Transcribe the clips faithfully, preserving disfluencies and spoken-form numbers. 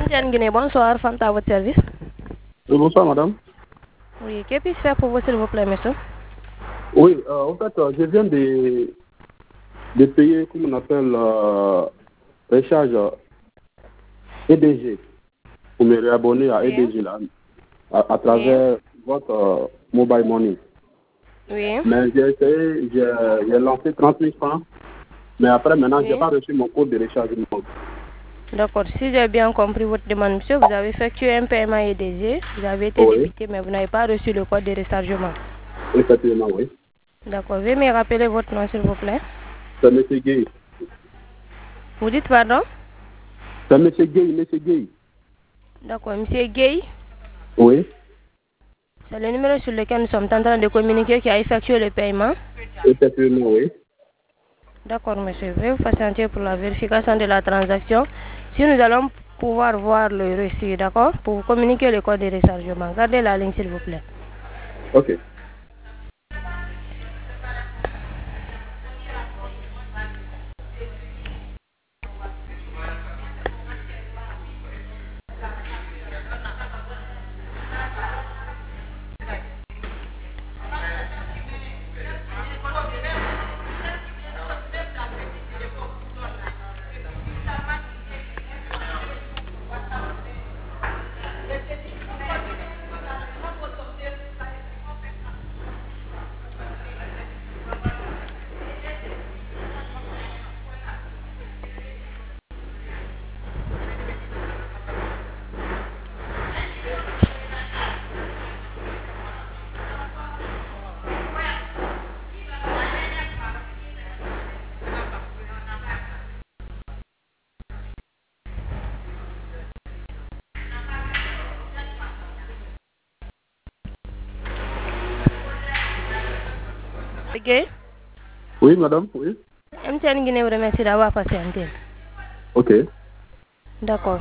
M. Nguiné, bonsoir, Fanta à votre service. Oui, bonsoir, madame. Oui, que puis-je faire pour vous, s'il vous plaît, monsieur? Oui, euh, en fait, euh, je viens de, de payer, comme on appelle, euh, recharge euh, E D G, pour me réabonner à Oui. E D G, là, à, à travers Oui. votre euh, mobile money. Oui. Mais j'ai essayé, j'ai j'ai lancé trente mille francs, mais après, maintenant, je n'ai Oui. pas reçu mon code de rechargement. D'accord. Si j'ai bien compris votre demande, monsieur, vous avez effectué un paiement E D G, vous avez été Oui, débité, mais vous n'avez pas reçu le code de rechargement. effectivement, oui. D'accord. Veuillez me rappeler votre nom, s'il vous plaît. C'est M. Gay. Vous dites pardon? C'est M. Gay, M. Gay. D'accord. Monsieur Gay, Oui, c'est le numéro sur lequel nous sommes en train de communiquer qui a effectué le paiement. effectivement, oui. D'accord, monsieur. Je vais vous patienter pour la vérification de la transaction. Si nous allons pouvoir voir le reçu, d'accord, pour vous communiquer le code de rechargement. Gardez la ligne, s'il vous plaît. Ok. Ok. Oui, madame, oui. M T N Guinée vous remercie d'avoir patienté. Ok. D'accord.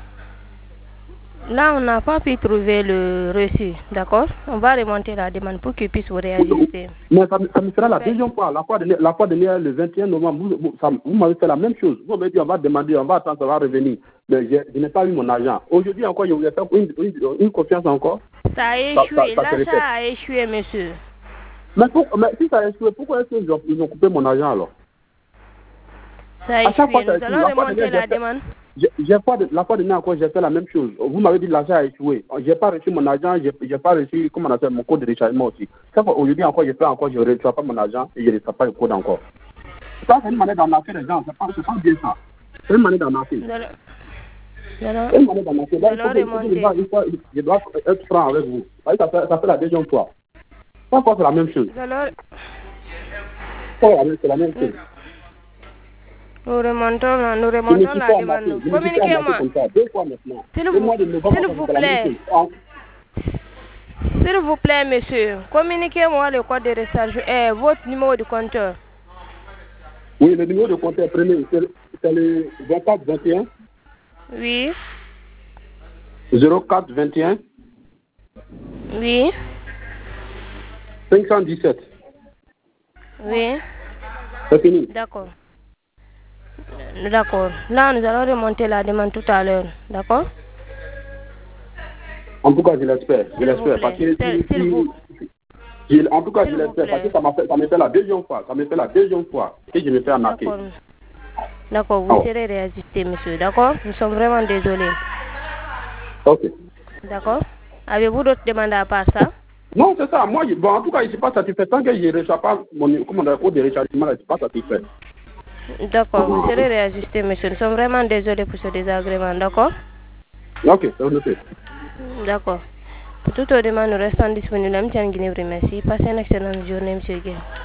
Là, on n'a pas pu trouver le reçu, d'accord? On va remonter la demande pour qu'il puisse vous réajuster. Mais ça, me- ça me fera la deuxième fois. La fois de, la fois dernière, le vingt et un novembre, vous, vous, ça- vous m'avez fait la même chose. Vous m'avez dit, on va demander, on va attendre, ça va revenir. Mais je, je n'ai pas eu mon argent. Aujourd'hui encore, je vous ai fait une, une, une confiance encore. Ça a Ça, ça, échoué. ça se répète. L'achat a échoué, monsieur. Mais, pour, mais si ça a échoué, pourquoi est-ce qu'ils ont, ils ont coupé mon argent alors? Ça a À chaque fois, échoué. ça a Nous échoué. allons La fois remonter dernière, j'ai la fait, demande. j'ai, j'ai fois de, la fois dernière encore, j'ai fait la même chose. Vous m'avez dit l'argent a échoué. J'ai pas reçu mon argent, j'ai, j'ai pas reçu, comment on appelle, mon code de rechargement aussi. Chaque fois, aujourd'hui encore, j'ai fait encore, je ne reçois pas mon argent et je ne reçois pas le code encore. Ça, c'est une manière d'arnaquer les gens. C'est pas, c'est pas bien ça. C'est une manière d'arnaquer. Nous allons, nous allons, C'est une manière d'arnaquer. nous Là, il faut allons que, il faut que je, remonter. dois, une fois, je dois être franc avec vous. Ça fait, ça fait la deuxième fois. Chaque fois, c'est la même chose. Nous allons, C'est la même, c'est la même chose. nous remontons, nous Je ne remontons suis la pas arnaqué. demande. Je ne suis pas arnaqué Communiquez-moi. comme ça. Deux fois maintenant. S'il Le vous, mois de novembre, s'il ça vous fait la même plaît. chose. Ah, S'il vous plaît, monsieur. Communiquez-moi le code de recharge et votre numéro de compteur. oui, le numéro de compte est premier. C'est c'est le vingt-quatre vingt et un Oui. zéro quatre vingt et un Oui. cinq cent dix-sept. Oui. C'est fini. D'accord. D'accord. Là, nous allons remonter la demande tout à l'heure. D'accord? En tout cas, je l'espère. Je S'il vous l'espère. Parce plaît. que S'il si, s'il vous, si- je- en tout cas, je s'il vous l'espère. Parce que plaît. ça m'a fait, ça m'a fait la deuxième fois. Ça m'a fait la deuxième fois que je me fais arnaquer. D'accord. D'accord, Ah vous ouais. serez réajusté, monsieur. D'accord? Nous sommes vraiment désolés. Ok. D'accord? Avez-vous d'autres demandes à part ça? Non, c'est ça. Moi, je- bon, en tout cas, je ne suis pas satisfait. Tant que je ne reçois pas mon comment on appelle, code de rechargement, je ne suis pas satisfait. D'accord, vous serez réajusté, monsieur. Nous sommes vraiment désolés pour ce désagrément. D'accord? Ok, c'est noté. D'accord. Pour toute autre demande, nous restons disponibles. M T N Guinée vous remercie. Passez une excellente journée, monsieur Gué.